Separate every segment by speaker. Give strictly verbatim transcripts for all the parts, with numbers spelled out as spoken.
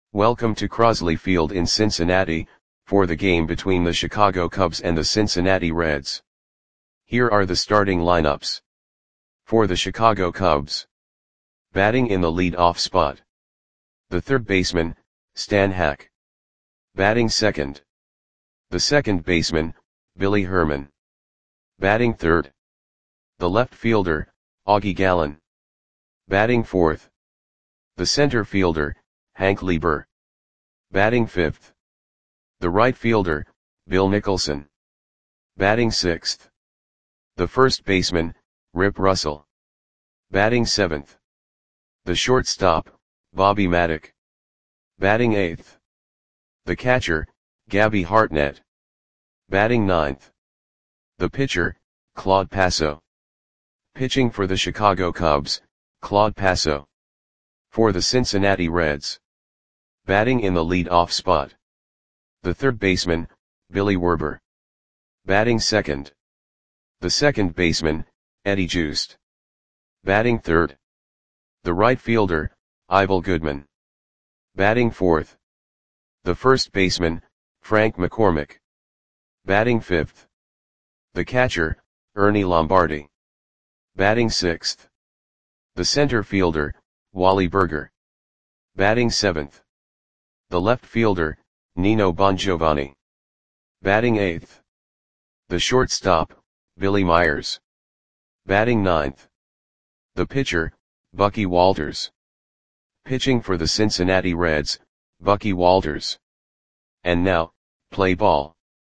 Speaker 1: Welcome to Crosley Field in Cincinnati, for the game between the Chicago Cubs and the Cincinnati Reds. Here are the starting lineups. For the Chicago Cubs. Batting in the lead-off spot. The third baseman, Stan Hack. Batting second. The second baseman, Billy Herman. Batting third. The left fielder, Augie Gallen. Batting fourth. The center fielder, Hank Lieber. Batting fifth. The right fielder, Bill Nicholson. Batting sixth. The first baseman, Rip Russell. Batting seventh. The shortstop, Bobby Maddock. Batting eighth. The catcher, Gabby Hartnett. Batting ninth. The pitcher, Claude Passo. Pitching for the Chicago Cubs, Claude Passo. For the Cincinnati Reds. Batting in the lead-off spot. The third baseman, Billy Werber. Batting second. The second baseman, Eddie Joost. Batting third. The right fielder, Ivel Goodman. Batting fourth. The first baseman, Frank McCormick. Batting fifth. The catcher, Ernie Lombardi. Batting sixth. The center fielder, Wally Burger. Batting seventh. The left fielder, Nino Bongiovanni. Batting eighth. The shortstop, Billy Myers. Batting ninth. The pitcher, Bucky Walters. Pitching for the Cincinnati Reds, Bucky Walters. And now, play ball.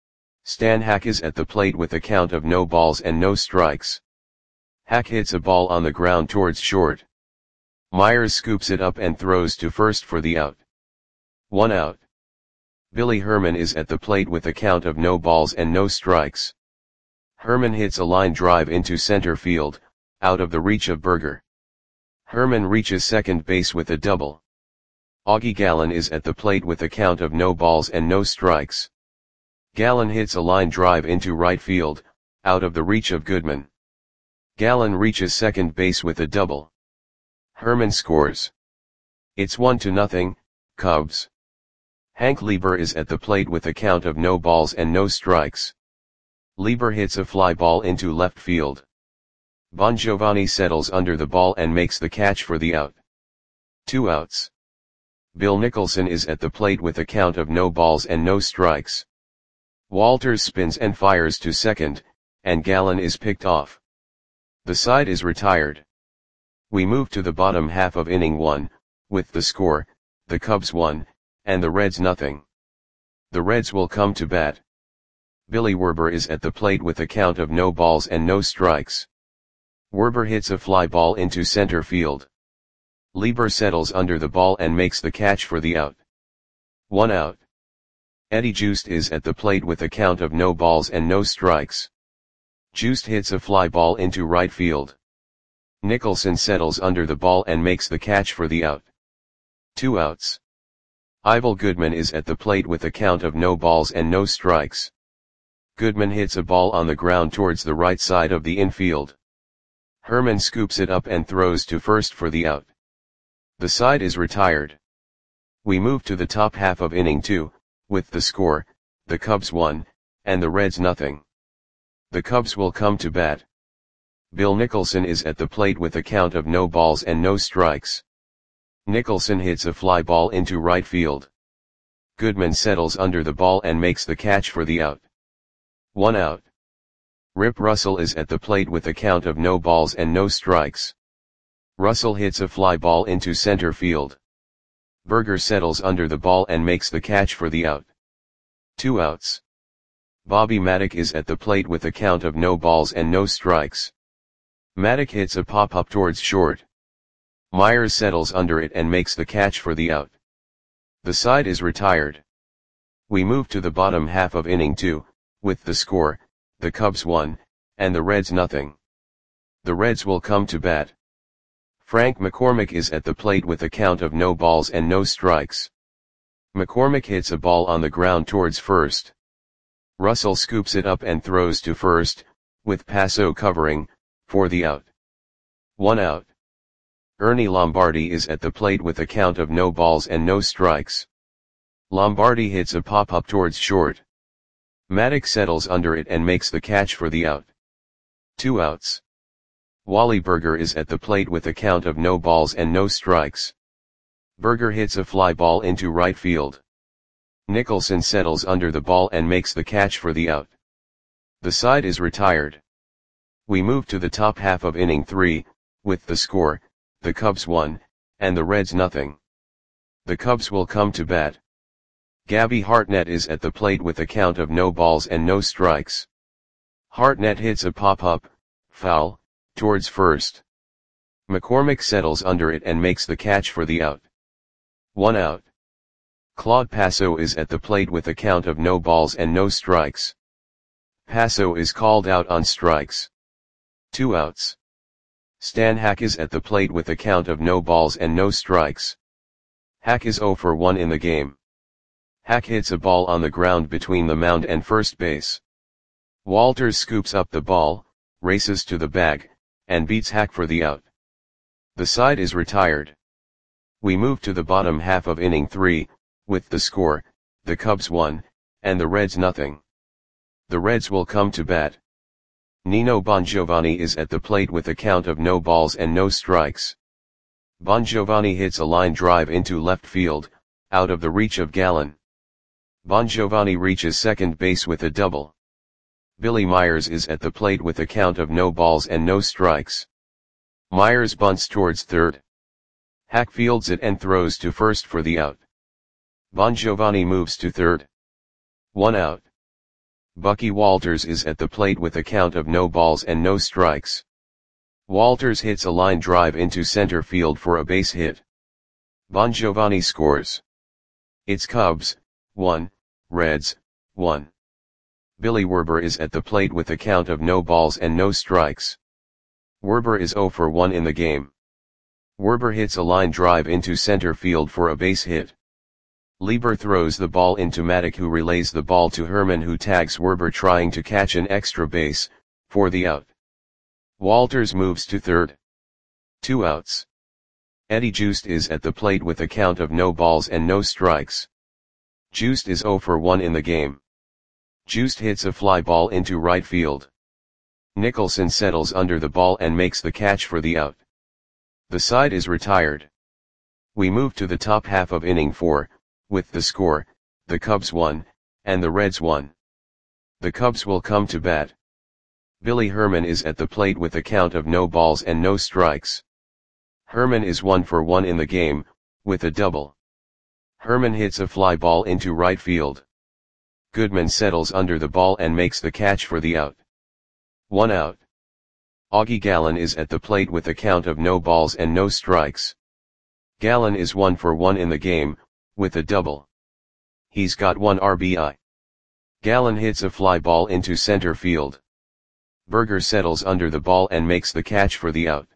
Speaker 1: Stan Hack is at the plate with a count of no balls and no strikes. Hack hits a ball on the ground towards short. Myers scoops it up and throws to first for the out. One out. Billy Herman is at the plate with a count of no balls and no strikes. Herman hits a line drive into center field, out of the reach of Burger. Herman reaches second base with a double. Augie Gallen is at the plate with a count of no balls and no strikes. Gallen hits a line drive into right field, out of the reach of Goodman. Gallen reaches second base with a double. Herman scores. It's one to nothing, Cubs. Hank Lieber is at the plate with a count of no balls and no strikes. Lieber hits a fly ball into left field. Bongiovanni settles under the ball and makes the catch for the out. Two outs. Bill Nicholson is at the plate with a count of no balls and no strikes. Walters spins and fires to second, and Gallen is picked off. The side is retired. We move to the bottom half of inning one, with the score, the Cubs one, and the Reds nothing. The Reds will come to bat. Billy Werber is at the plate with a count of no balls and no strikes. Werber hits a fly ball into center field. Lieber settles under the ball and makes the catch for the out. One out. Eddie Joost is at the plate with a count of no balls and no strikes. Joost hits a fly ball into right field. Nicholson settles under the ball and makes the catch for the out. Two outs. Ivel Goodman is at the plate with a count of no balls and no strikes. Goodman hits a ball on the ground towards the right side of the infield. Herman scoops it up and throws to first for the out. The side is retired. We move to the top half of inning two, with the score, the Cubs one, and the Reds nothing. The Cubs will come to bat. Bill Nicholson is at the plate with a count of no balls and no strikes. Nicholson hits a fly ball into right field. Goodman settles under the ball and makes the catch for the out. One out. Rip Russell is at the plate with a count of no balls and no strikes. Russell hits a fly ball into center field. Burger settles under the ball and makes the catch for the out. Two outs. Bobby Maddock is at the plate with a count of no balls and no strikes. Maddock hits a pop-up towards short. Myers settles under it and makes the catch for the out. The side is retired. We move to the bottom half of inning two, with the score, the Cubs one, and the Reds nothing. The Reds will come to bat. Frank McCormick is at the plate with a count of no balls and no strikes. McCormick hits a ball on the ground towards first. Russell scoops it up and throws to first, with Passo covering, for the out. One out. Ernie Lombardi is at the plate with a count of no balls and no strikes. Lombardi hits a pop-up towards short. Maddox settles under it and makes the catch for the out. Two outs. Wally Berger is at the plate with a count of no balls and no strikes. Berger hits a fly ball into right field. Nicholson settles under the ball and makes the catch for the out. The side is retired. We move to the top half of inning three, with the score, the Cubs one, and the Reds nothing. The Cubs will come to bat. Gabby Hartnett is at the plate with a count of no balls and no strikes. Hartnett hits a pop-up, foul, towards first. McCormick settles under it and makes the catch for the out. One out. Claude Passo is at the plate with a count of no balls and no strikes. Passo is called out on strikes. Two outs. Stan Hack is at the plate with a count of no balls and no strikes. Hack is oh for one in the game. Hack hits a ball on the ground between the mound and first base. Walters scoops up the ball, races to the bag, and beats Hack for the out. The side is retired. We move to the bottom half of inning three, with the score, the Cubs one, and the Reds nothing. The Reds will come to bat. Nino Bongiovanni is at the plate with a count of no balls and no strikes. Bongiovanni hits a line drive into left field, out of the reach of Gallen. Bongiovanni reaches second base with a double. Billy Myers is at the plate with a count of no balls and no strikes. Myers bunts towards third. Hack fields it and throws to first for the out. Bongiovanni moves to third. One out. Bucky Walters is at the plate with a count of no balls and no strikes. Walters hits a line drive into center field for a base hit. Bongiovanni scores. It's Cubs, one, Reds, one. Billy Werber is at the plate with a count of no balls and no strikes. Werber is oh for one in the game. Werber hits a line drive into center field for a base hit. Lieber throws the ball into Maddox, who relays the ball to Herman, who tags Werber trying to catch an extra base, for the out. Walters moves to third. Two outs. Eddie Joost is at the plate with a count of no balls and no strikes. Joost is oh for one in the game. Joost hits a fly ball into right field. Nicholson settles under the ball and makes the catch for the out. The side is retired. We move to the top half of inning four, with the score, the Cubs one, and the Reds one. The Cubs will come to bat. Billy Herman is at the plate with a count of no balls and no strikes. Herman is one for one in the game, with a double. Herman hits a fly ball into right field. Goodman settles under the ball and makes the catch for the out. One out. Augie Gallen is at the plate with a count of no balls and no strikes. Gallen is one for one in the game, with a double. He's got one R B I. Gallen hits a fly ball into center field. Berger settles under the ball and makes the catch for the out.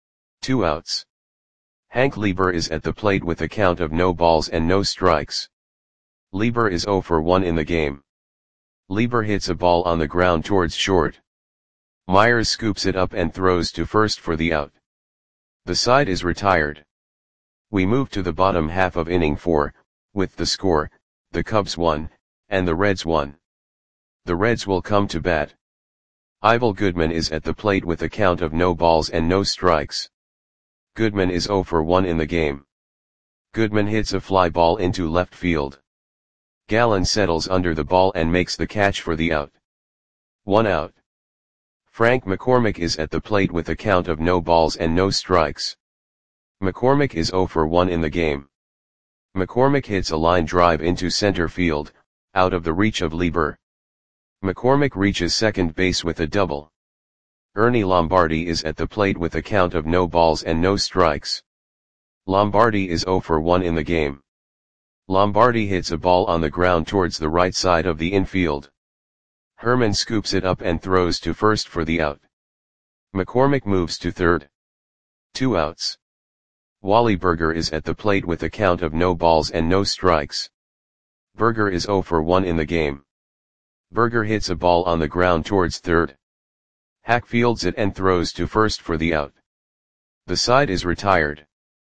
Speaker 1: Two outs. Hank Lieber is at the plate with a count of no balls and no strikes. Lieber is oh for one in the game. Lieber hits a ball on the ground towards short. Myers scoops it up and throws to first for the out. The side is retired. We move to the bottom half of inning four, with the score, the Cubs one, and the Reds one. The Reds will come to bat. Ivel Goodman is at the plate with a count of no balls and no strikes. Goodman is oh for one in the game. Goodman hits a fly ball into left field. Gallen settles under the ball and makes the catch for the out. One out. Frank McCormick is at the plate with a count of no balls and no strikes. McCormick is oh for one in the game. McCormick hits a line drive into center field, out of the reach of Lieber. McCormick reaches second base with a double. Ernie Lombardi is at the plate with a count of no balls and no strikes. Lombardi is oh for one in the game. Lombardi hits a ball on the ground towards the right side of the infield. Herman scoops it up and throws to first for the out. McCormick moves to third. Two outs. Wally Berger is at the plate with a count of no balls and no strikes. Berger is oh for one in the game. Berger hits a ball on the ground towards third. Hack fields it and throws to first for the out. The side is retired.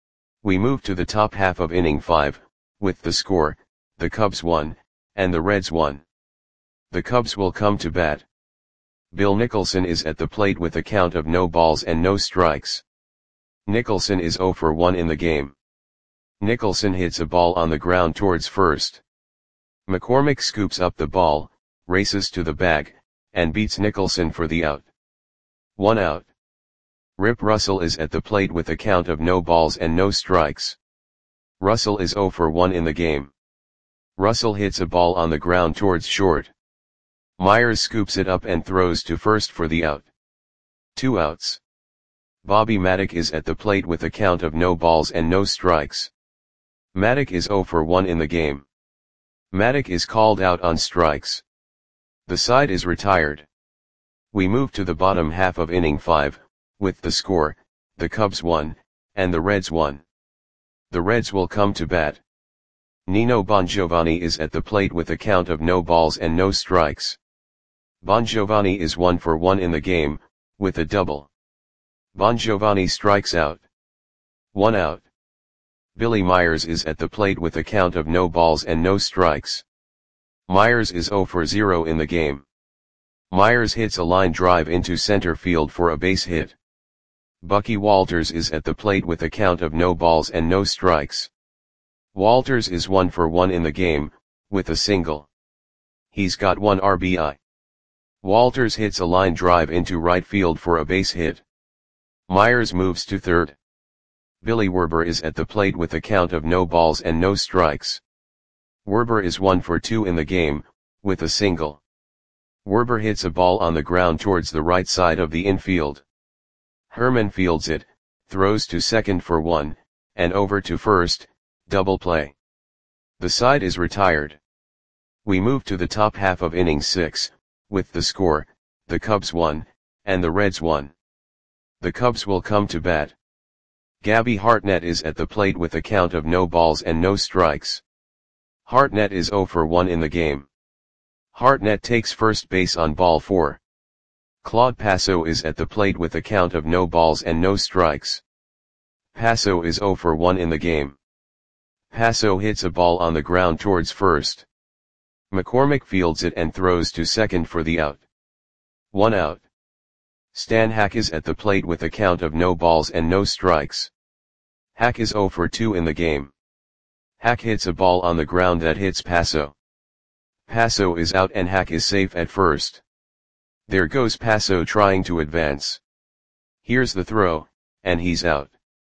Speaker 1: We move to the top half of inning five, with the score, the Cubs one, and the Reds one. The Cubs will come to bat. Bill Nicholson is at the plate with a count of no balls and no strikes. Nicholson is oh for one in the game. Nicholson hits a ball on the ground towards first. McCormick scoops up the ball, races to the bag, and beats Nicholson for the out. One out. Rip Russell is at the plate with a count of no balls and no strikes. Russell is oh for one in the game. Russell hits a ball on the ground towards short. Myers scoops it up and throws to first for the out. Two outs. Bobby Maddock is at the plate with a count of no balls and no strikes. Maddock is oh for one in the game. Maddock is called out on strikes. The side is retired. We move to the bottom half of inning five, with the score, the Cubs one, and the Reds one. The Reds will come to bat. Nino Bongiovanni is at the plate with a count of no balls and no strikes. Bongiovanni is one for one in the game, with a double. Bongiovanni strikes out. One out. Billy Myers is at the plate with a count of no balls and no strikes. Myers is oh for zero in the game. Myers hits a line drive into center field for a base hit. Bucky Walters is at the plate with a count of no balls and no strikes. Walters is one for one in the game, with a single. He's got one R B I. Walters hits a line drive into right field for a base hit. Myers moves to third. Billy Werber is at the plate with a count of no balls and no strikes. Werber is one for two in the game, with a single. Werber hits a ball on the ground towards the right side of the infield. Herman fields it, throws to second for one, and over to first, double play. The side is retired. We move to the top half of inning six, with the score, the Cubs one, and the Reds one. The Cubs will come to bat. Gabby Hartnett is at the plate with a count of no balls and no strikes. Hartnett is oh for one in the game. Hartnett takes first base on ball four. Claude Passo is at the plate with a count of no balls and no strikes. Passo is oh for one in the game. Passo hits a ball on the ground towards first. McCormick fields it and throws to second for the out. One out. Stan Hack is at the plate with a count of no balls and no strikes. Hack is oh for two in the game. Hack hits a ball on the ground that hits Passo. Passo is out and Hack is safe at first. There goes Passo trying to advance. Here's the throw, and he's out.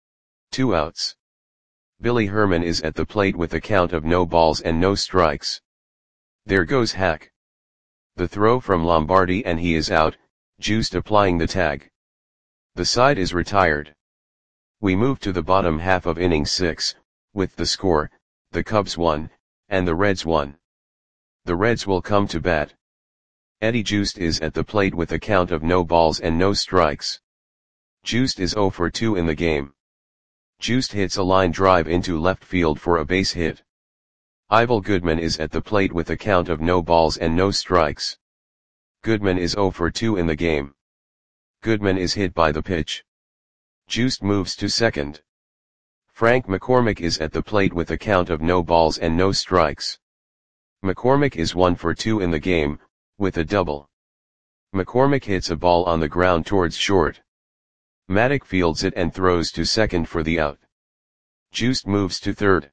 Speaker 1: Two outs. Billy Herman is at the plate with a count of no balls and no strikes. There goes Hack. The throw from Lombardi and he is out, Juiced applying the tag. The side is retired. We move to the bottom half of inning six, with the score, the Cubs one, and the Reds one. The Reds will come to bat. Eddie Juiced is at the plate with a count of no balls and no strikes. Juiced is oh for two in the game. Juiced hits a line drive into left field for a base hit. Ivel Goodman is at the plate with a count of no balls and no strikes. Goodman is oh for two in the game. Goodman is hit by the pitch. Juiced moves to second. Frank McCormick is at the plate with a count of no balls and no strikes. McCormick is one for two in the game, with a double. McCormick hits a ball on the ground towards short. Maddock fields it and throws to second for the out. Juiced moves to third.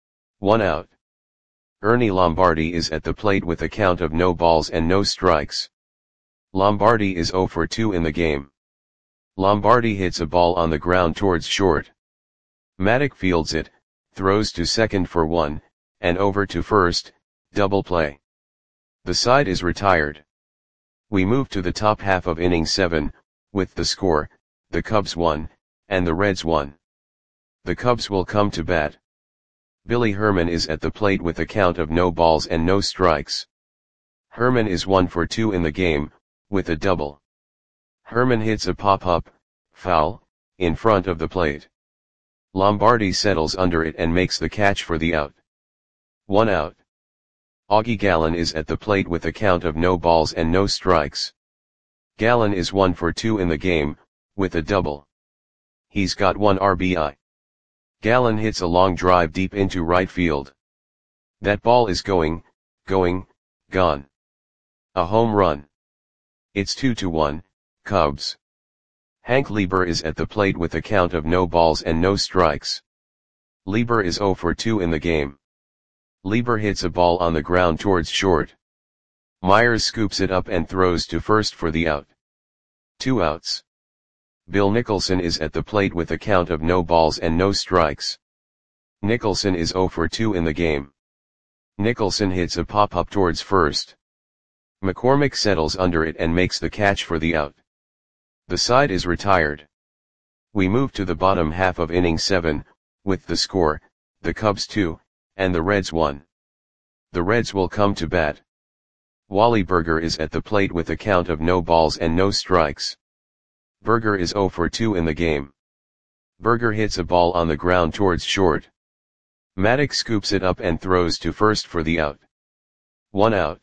Speaker 1: One out. Ernie Lombardi is at the plate with a count of no balls and no strikes. Lombardi is oh for two in the game. Lombardi hits a ball on the ground towards short. Maddock fields it, throws to second for one, and over to first, double play. The side is retired. We move to the top half of inning seven, with the score, the Cubs one, and the Reds one. The Cubs will come to bat. Billy Herman is at the plate with a count of no balls and no strikes. Herman is one for two in the game, with a double. Herman hits a pop-up, foul, in front of the plate. Lombardi settles under it and makes the catch for the out. One out. Augie Gallen is at the plate with a count of no balls and no strikes. Gallen is one for two in the game, with a double. He's got one R B I. Gallen hits a long drive deep into right field. That ball is going, going, gone. A home run. It's two to one, Cubs. Hank Lieber is at the plate with a count of no balls and no strikes. Lieber is zero for two in the game. Lieber hits a ball on the ground towards short. Myers scoops it up and throws to first for the out. Two outs. Bill Nicholson is at the plate with a count of no balls and no strikes. Nicholson is zero for two in the game. Nicholson hits a pop-up towards first. McCormick settles under it and makes the catch for the out. The side is retired. We move to the bottom half of inning seven, with the score, the Cubs two, and the Reds one. The Reds will come to bat. Wally Burger is at the plate with a count of no balls and no strikes. Burger is zero for two in the game. Burger hits a ball on the ground towards short. Maddox scoops it up and throws to first for the out. One out.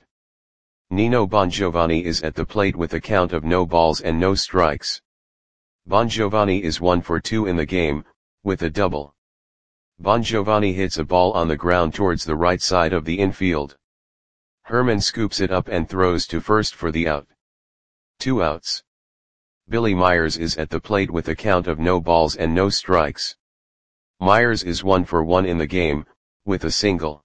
Speaker 1: Nino Bongiovanni is at the plate with a count of no balls and no strikes. Bongiovanni is one for two in the game, with a double. Bongiovanni hits a ball on the ground towards the right side of the infield. Herman scoops it up and throws to first for the out. Two outs. Billy Myers is at the plate with a count of no balls and no strikes. Myers is one for one in the game, with a single.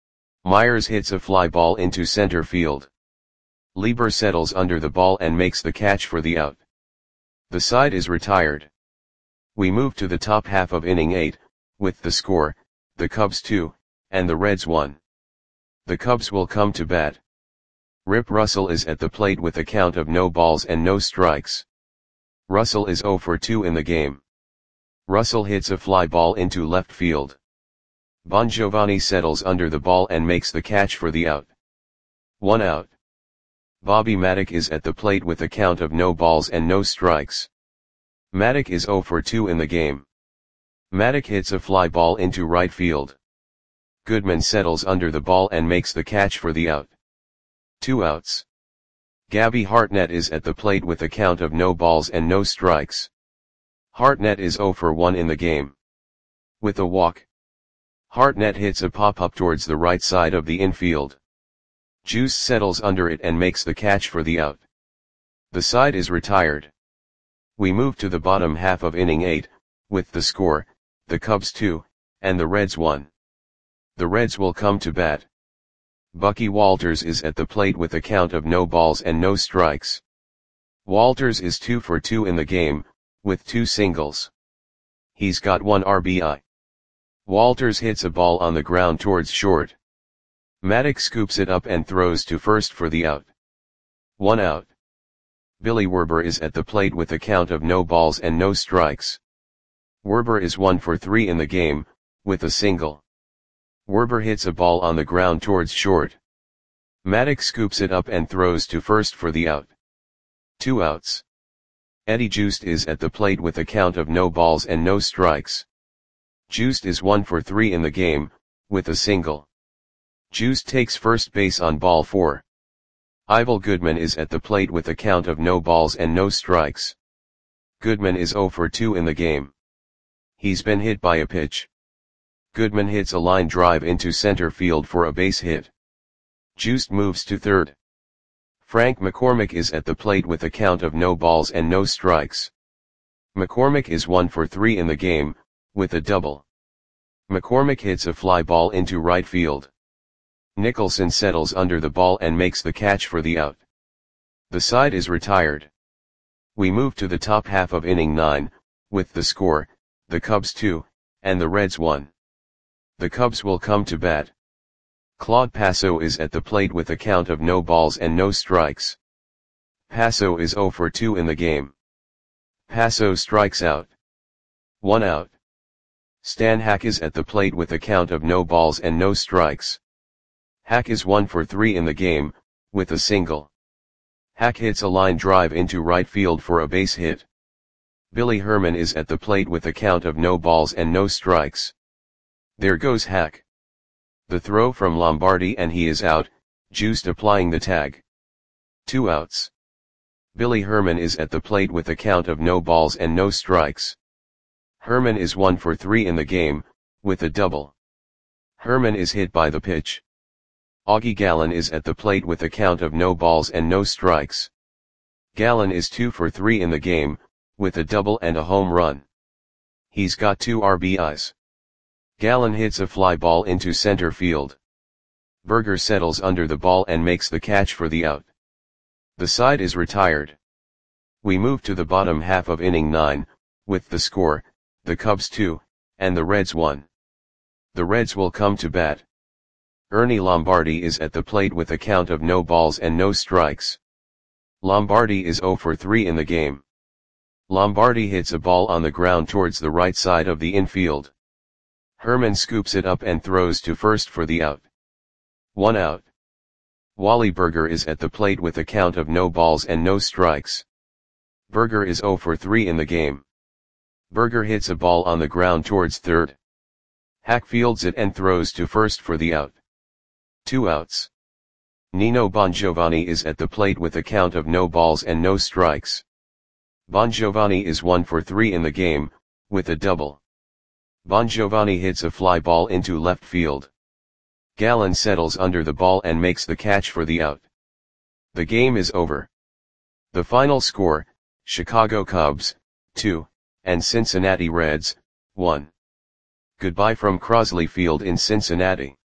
Speaker 1: Myers hits a fly ball into center field. Lieber settles under the ball and makes the catch for the out. The side is retired. We move to the top half of inning eight, with the score, the Cubs two, and the Reds one. The Cubs will come to bat. Rip Russell is at the plate with a count of no balls and no strikes. Russell is zero for two in the game. Russell hits a fly ball into left field. Bongiovanni settles under the ball and makes the catch for the out. One out. Bobby Maddock is at the plate with a count of no balls and no strikes. Maddock is zero for two in the game. Maddock hits a fly ball into right field. Goodman settles under the ball and makes the catch for the out. Two outs. Gabby Hartnett is at the plate with a count of no balls and no strikes. Hartnett is zero for one in the game. With a walk. Hartnett hits a pop-up towards the right side of the infield. Juice settles under it and makes the catch for the out. The side is retired. We move to the bottom half of inning eight, with the score, the Cubs two, and the Reds one. The Reds will come to bat. Bucky Walters is at the plate with a count of no balls and no strikes. Walters is two for two in the game, with two singles. He's got one R B I. Walters hits a ball on the ground towards short. Maddox scoops it up and throws to first for the out. One out. Billy Werber is at the plate with a count of no balls and no strikes. Werber is one for three in the game, with a single. Werber hits a ball on the ground towards short. Maddox scoops it up and throws to first for the out. Two outs. Eddie Joost is at the plate with a count of no balls and no strikes. Joost is one for three in the game, with a single. Joost takes first base on ball four. Ivel Goodman is at the plate with a count of no balls and no strikes. Goodman is zero for two in the game. He's been hit by a pitch. Goodman hits a line drive into center field for a base hit. Joost moves to third. Frank McCormick is at the plate with a count of no balls and no strikes. McCormick is one for three in the game, with a double. McCormick hits a fly ball into right field. Nicholson settles under the ball and makes the catch for the out. The side is retired. We move to the top half of inning nine, with the score, the Cubs two, and the Reds one. The Cubs will come to bat. Claude Passo is at the plate with a count of no balls and no strikes. Passo is zero for two in the game. Passo strikes out. One out. Stan Hack is at the plate with a count of no balls and no strikes. Hack is one for three in the game, with a single. Hack hits a line drive into right field for a base hit. Billy Herman is at the plate with a count of no balls and no strikes. There goes Hack. The throw from Lombardi and he is out, Joost applying the tag. Two outs. Billy Herman is at the plate with a count of no balls and no strikes. Herman is one for three in the game, with a double. Herman is hit by the pitch. Augie Gallen is at the plate with a count of no balls and no strikes. Gallen is two for three in the game, with a double and a home run. He's got two R B Is. Gallen hits a fly ball into center field. Berger settles under the ball and makes the catch for the out. The side is retired. We move to the bottom half of inning nine, with the score, the Cubs two, and the Reds one. The Reds will come to bat. Ernie Lombardi is at the plate with a count of no balls and no strikes. Lombardi is zero for three in the game. Lombardi hits a ball on the ground towards the right side of the infield. Herman scoops it up and throws to first for the out. One out. Wally Berger is at the plate with a count of no balls and no strikes. Berger is zero for three in the game. Berger hits a ball on the ground towards third. Hack fields it and throws to first for the out. Two outs. Nino Bongiovanni is at the plate with a count of no balls and no strikes. Bongiovanni is one for three in the game, with a double. Bongiovanni hits a fly ball into left field. Gallen settles under the ball and makes the catch for the out. The game is over. The final score, Chicago Cubs, two, and Cincinnati Reds, one. Goodbye from Crosley Field in Cincinnati.